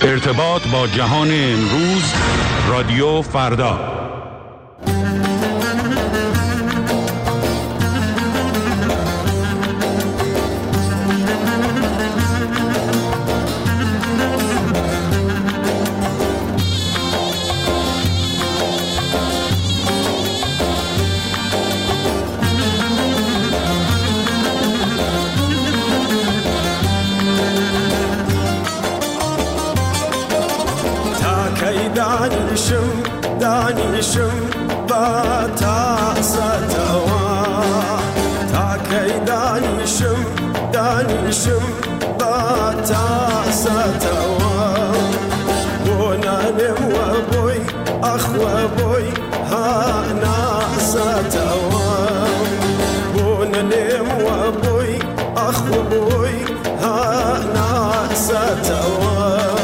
ارتباط با جهان امروز، رادیو فردا. دانیشم با تاساتوا تاکی دانیشم با تاساتوا بونانم و بوی اخ و بوی ها ناساتوا بونانم و بوی اخ و بوی ها ناساتوا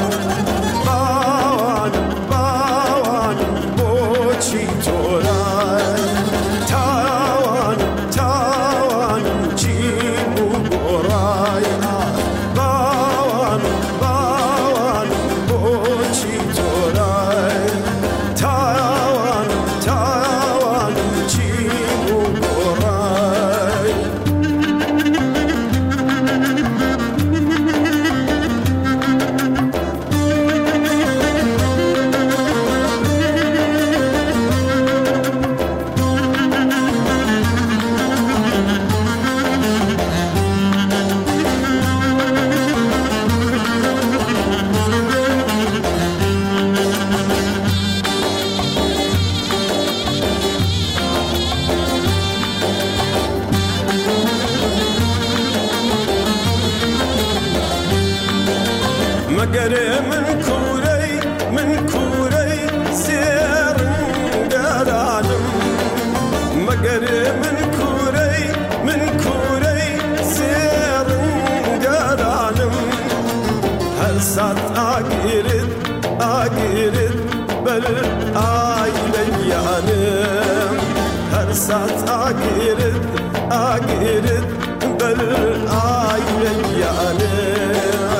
مگر من کوری سیرن گرانم مگر من کوری سیرن گرانم هر ساعت آگیرد بل آیل یانم هر ساعت آگیرد بل آیل یانم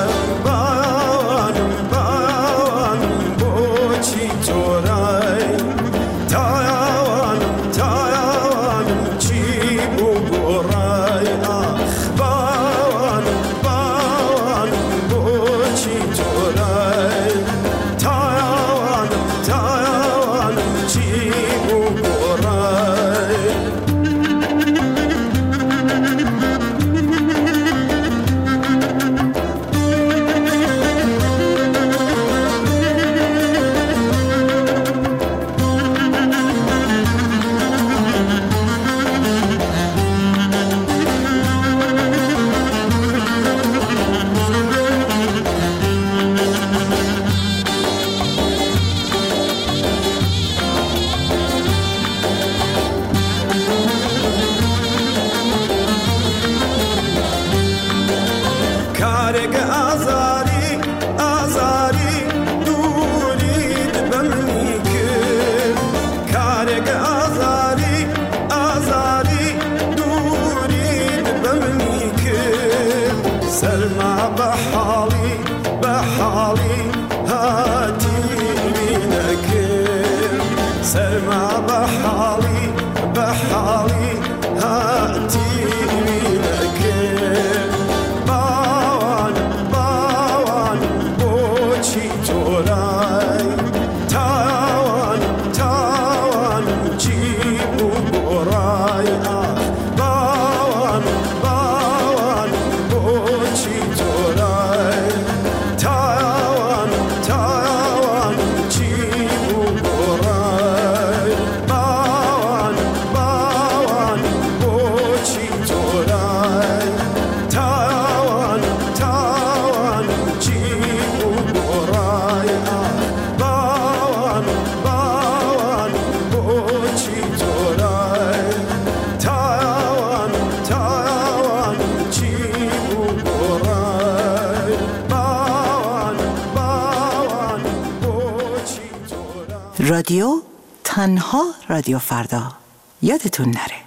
رادیو تنها رادیو فردا، یادتون نره.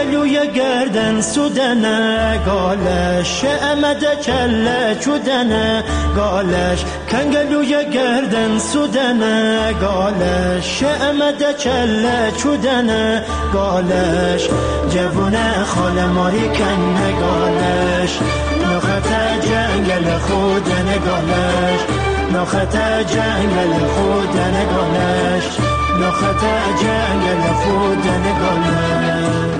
کنگلوی گردن سودنه گالش امده کله چودنه گالش کنگلوی گردن سودنه گالش امده کله چودنه گالش جوونه خال ماری کنه گالش نخت جنگل خودنه گالش نخت جنگل خودنه گالش نخت جنگل خودنه گالش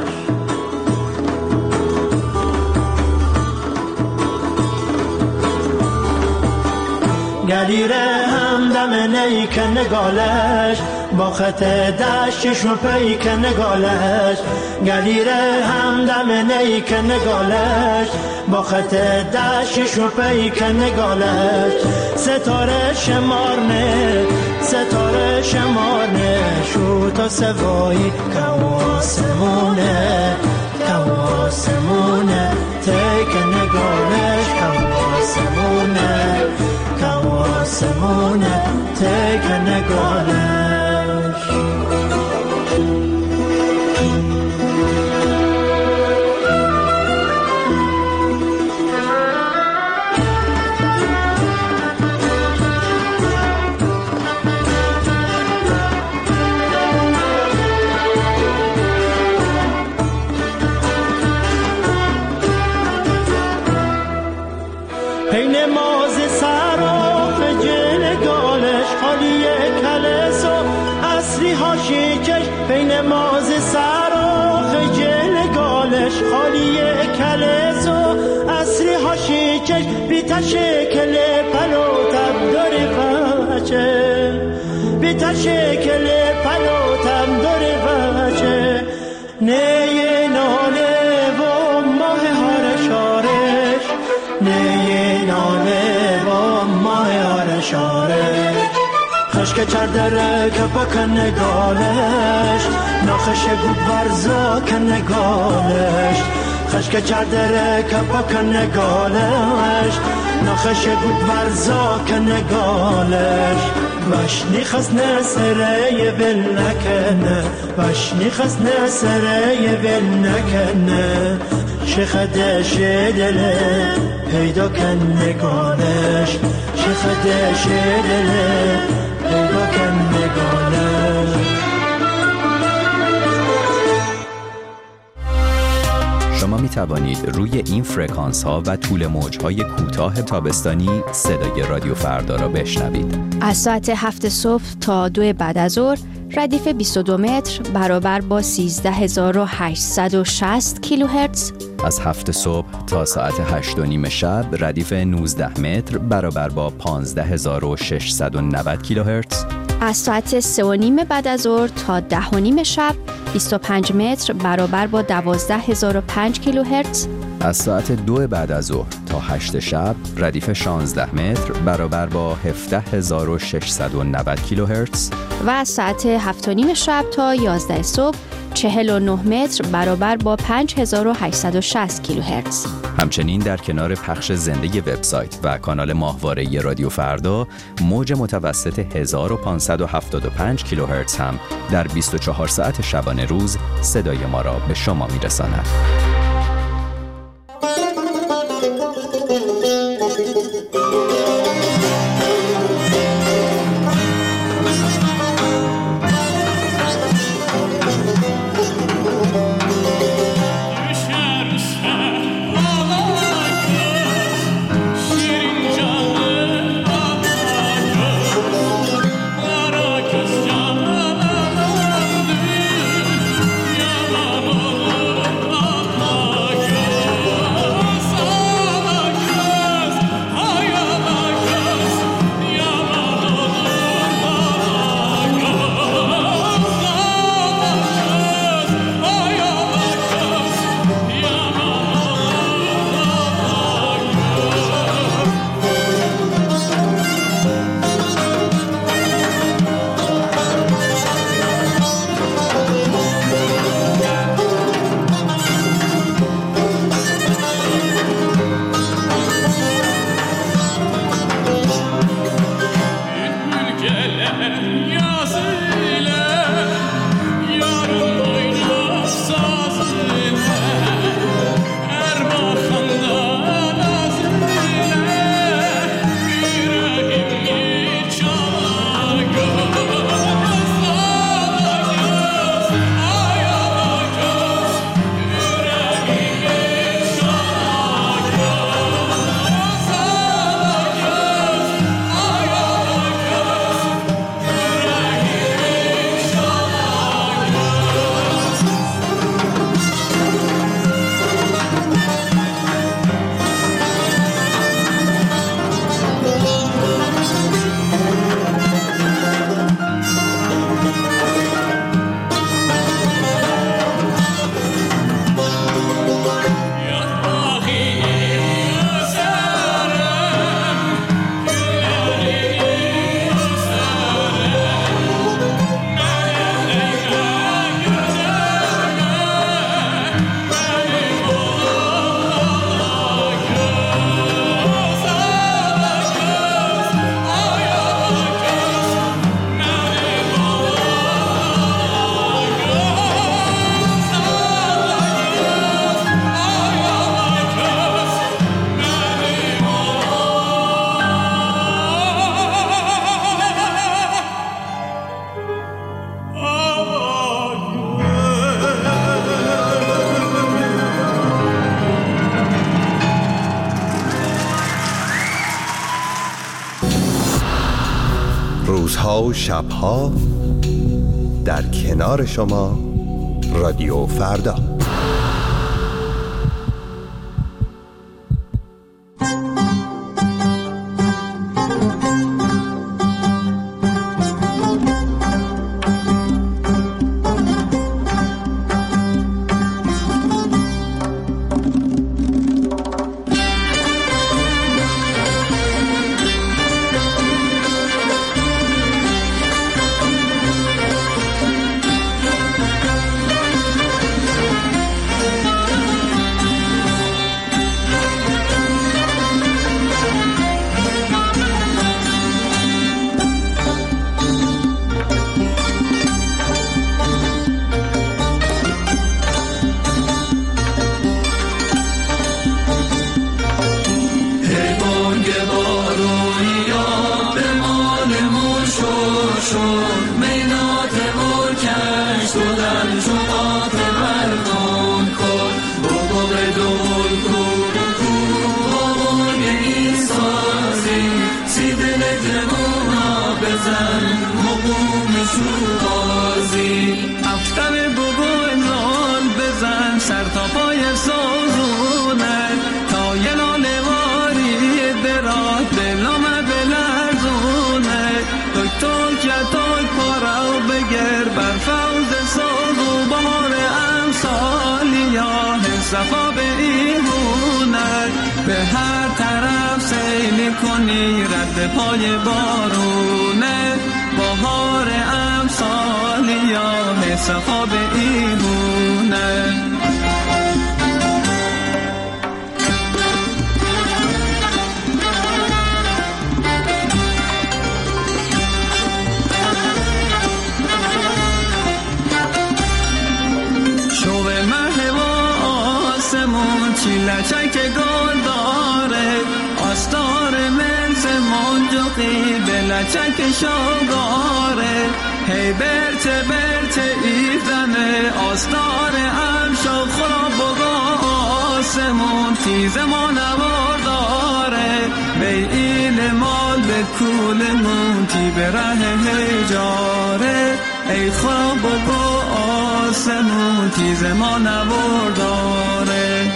گلیره همدم نیکن گالش با خط دشتش و پیکن گالش گلیره همدم نیکن گالش با خط دشتش و پیکن گالش ستاره شمارنه ستاره شمارنه شو تا سوایی کواسمونه کواسمونه تیکن گالش کواسمونه کواسمونه تیکن گالش پین ماز سراخ جل گالش خالی کلس و اصری هاشی چش پین ماز سراخ جل گالش خالی کلس و اصری هاشی چش بیتا شکل پلو تب داری بچه بیتا شکل پلو تب داری بچه نیه ناله و ماه هارشارش نیه ناله و ماه هارشارش خشک چردره که بکن نگالش ناخش گود برزا کن نگالش خشک چردره که بکن نگالش ناخش گود برزا کن نگالش وشنی خس نسره ول نکنه وشنی خس نسره ول نکنه شخدش دله پیدا کن نگالش شخدش دله پیدا کن نگالش شما می توانید روی این فرکانس ها و طول موج های کوتاه تابستانی صدای رادیو فردا را بشنوید. از ساعت 7 صبح تا 2 بعد از ظهر ردیف 22 متر برابر با 13860 کیلوهرتز. از 7 صبح تا ساعت 8:30 شب ردیف 19 متر برابر با 15690 کیلوهرتز. از ساعت 3:30 بعد از ظهر تا 10:30 شب 25 متر برابر با 12005 کیلوهرتز. از ساعت 2 بعد از ظهر تا 8 شب ردیف 16 متر برابر با 17690 کیلوهرتز. و از ساعت 7:30 شب تا 11 صبح 49 متر برابر با 5860 کیلوهرتز. همچنین در کنار پخش زنده وبسایت و کانال ماهواره رادیو فردا موج متوسط 1575 کیلوهرتز هم در 24 ساعت شبانه روز صدای ما را به شما میرساند. روزها و شبها در کنار شما رادیو فردا. صفا به این هنر به هر طرف سیل کنی رد پای بارونه بهار امسال یا صفا به این هنر. لچک گل داره آستار ملس منجقی به لچک شاگاره هی برچه برچه ایزنه آستار امشا خراب بگا آسمون تیز ما نوار داره به ایل مال به کول مونتی به ره هجاره ای خراب بگا آسمون تیز ما نوار داره.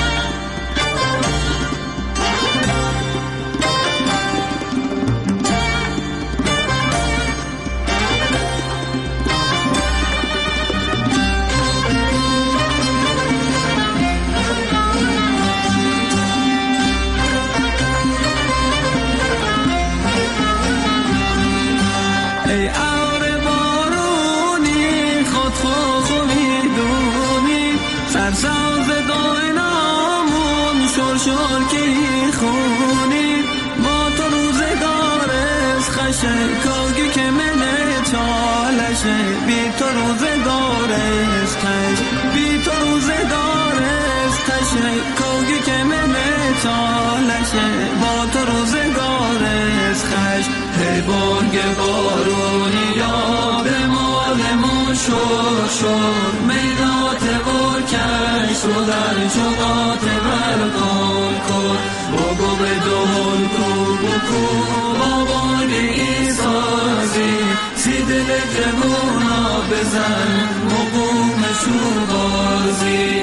کاگی که منه چالشه بی تو روزگار استش بی تو روزگار استشه کاگی که منه چالشه با تو روزگار استش هی بانگ بارونی یا به مالمون شور میدات برکش رو در شقات بردان کن بگو به دهل کو بکو بابان ایسازی سی دل جمونا بزن مقومشون بازی.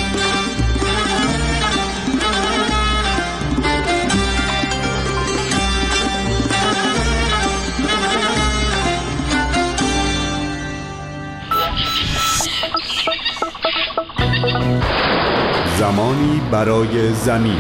زمانی برای زمین.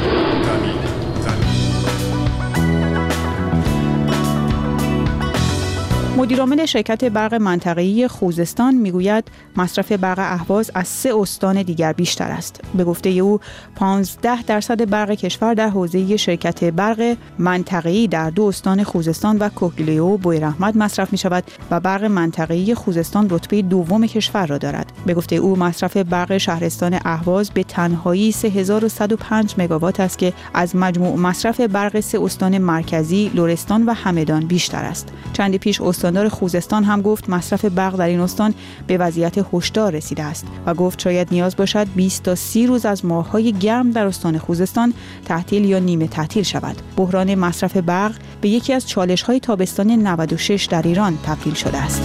مدیرعامل شرکت برق منطقه‌ای خوزستان میگوید مصرف برق اهواز از 3 استان دیگر بیشتر است. به گفته او 15% برق کشور در حوزه شرکت برق منطقه‌ای در 2 استان خوزستان و کوکلیو و بویراحمد مصرف می شود و برق منطقه‌ای خوزستان رتبه دوم کشور را دارد. به گفته او مصرف برق شهرستان اهواز به تنهایی 3105 مگاوات است که از مجموع مصرف برق 3 استان مرکزی، لرستان و همدان بیشتر است. چندی پیش استان استاندار خوزستان هم گفت مصرف برق در این استان به وضعیت هشدار رسیده است و گفت شاید نیاز باشد 20 تا 30 روز از ماه‌های گرم در استان خوزستان تعطیل یا نیمه تعطیل شود. بحران مصرف برق به یکی از چالش‌های تابستان 96 در ایران تبدیل شده است.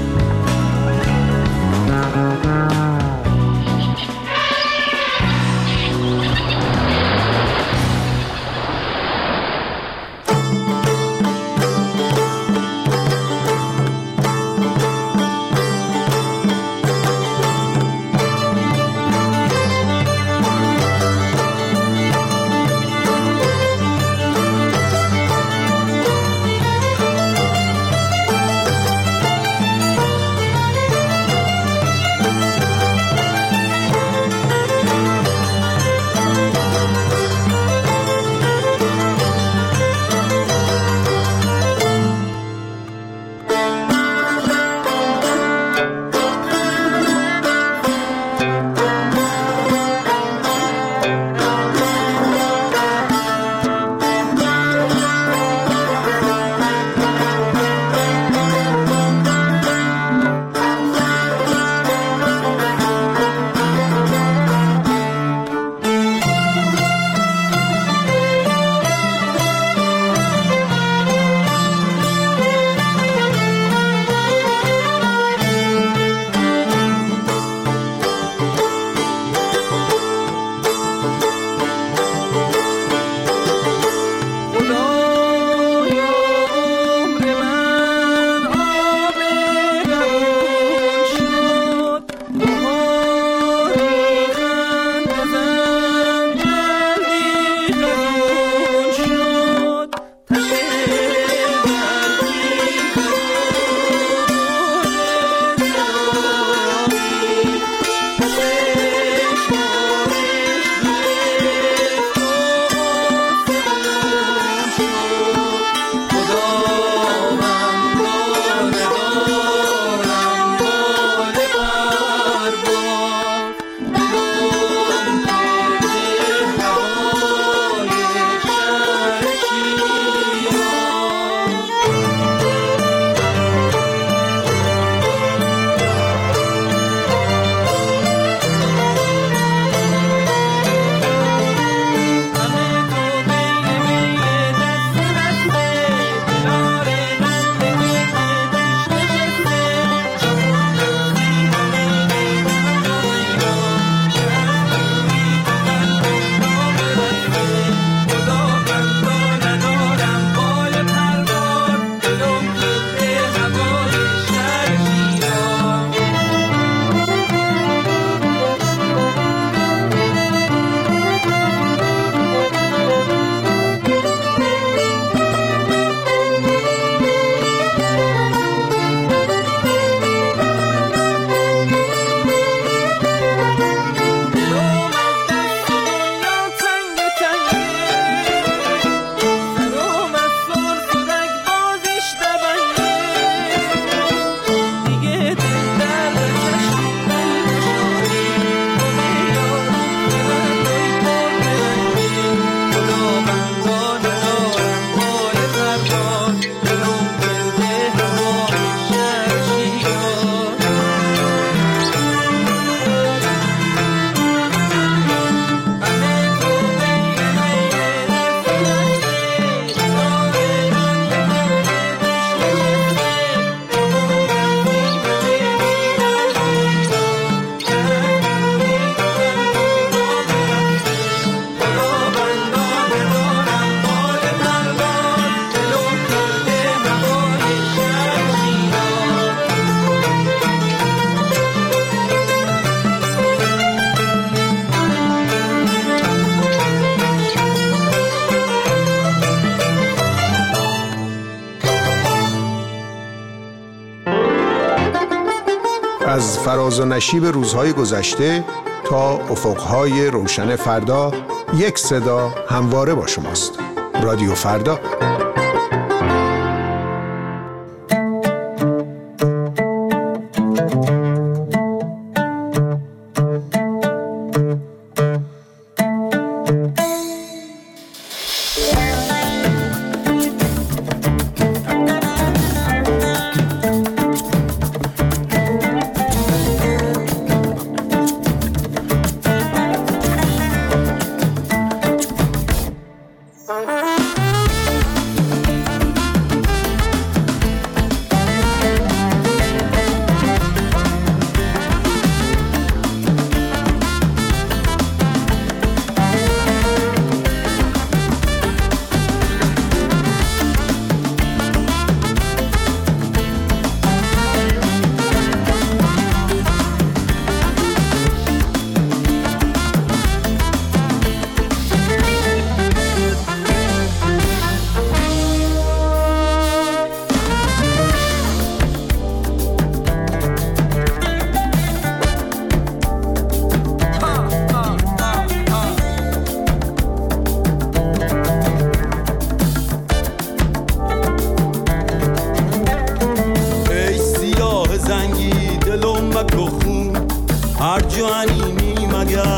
از فراز و نشیب روزهای گذشته تا افقهای روشن فردا، یک صدا همواره با شماست. رادیو فردا.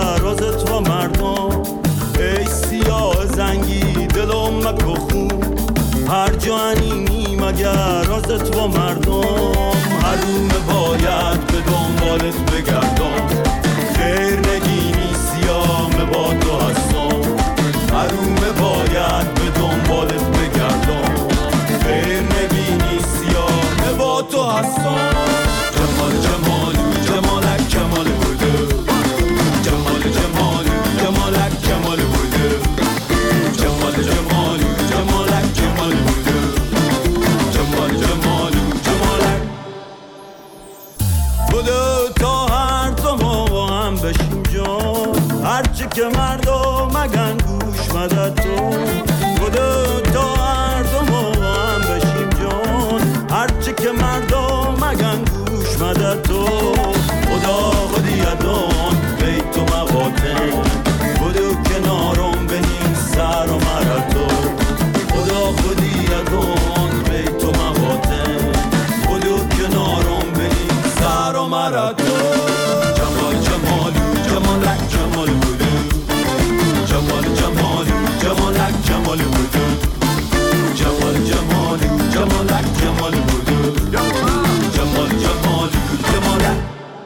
مگر از تو مردم، ای سیاه زنگی دلم مکو خون، هر جانینی مگر از تو مردم، حروم باید به دنبالت بگردم، خیر نگینی سیاه با تو هستم، حروم باید به دنبالت بگردم، خیر نگینی سیاه با تو هستم. جمال جمالو جمالک جمال بوده، جمال جمالو جمالک جمال بوده، جمال جمالو جمالک جمال بوده، جمال جمالو جمالک بوده، تا هر دو ما با هم بشیم جان، هرچی که مردم مگن گوش مدد تو بوده، تا هر دو ما با هم بشیم جان، هرچی که مردم مگن گوش مدد تو، خدا خودیدان بیت و مقاطع بودو کنارم بنیم سر و مرتو، خدا خودیدان بیت و مقاطع بودو کنارم بنیم سر و مرتو. جمال جمالو جمالک جمال بودو، جمال جمالو جمالک جمال بودو، جمال جمالو جمالک جمال بودو، جمال جمالو جمالک.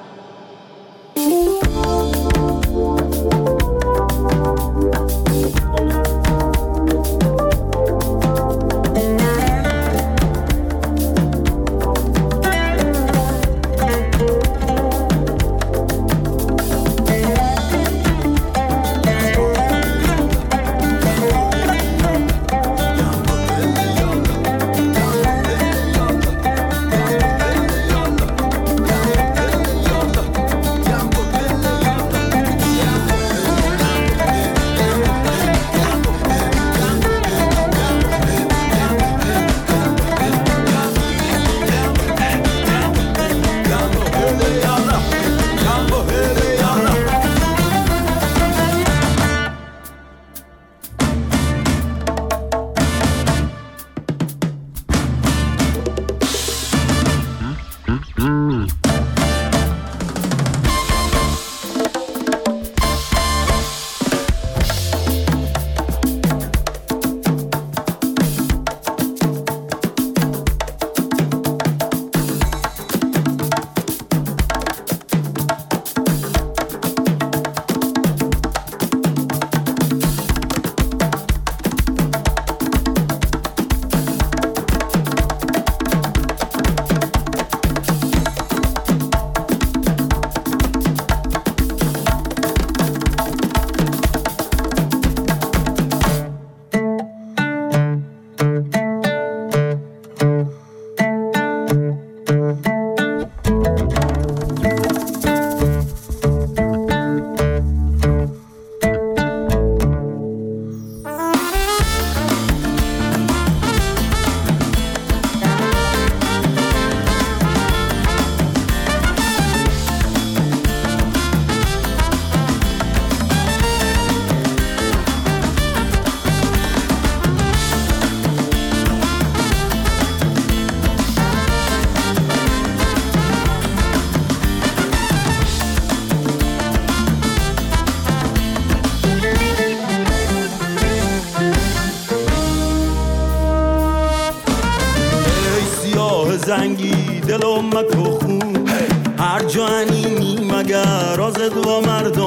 زنگی دلم مکو خون، هر جانینی مگر از دو مردم،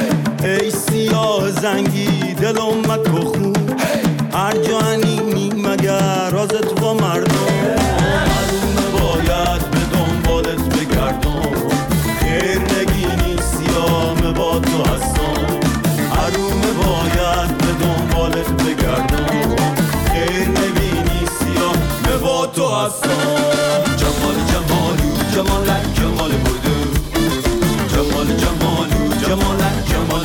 ای سیاه زنگی دلم مکو خون، هر جانینی مگر از دو مردم، حروم باید به دنبالت بگردم، خیر نگینی سیاه با تو هستم، حروم باید به دنبالت بگردم، خیر نگینی سیاه با تو هستم. جمال جمالو جمالک جمال بودو، جمال جمالو جمالک جمال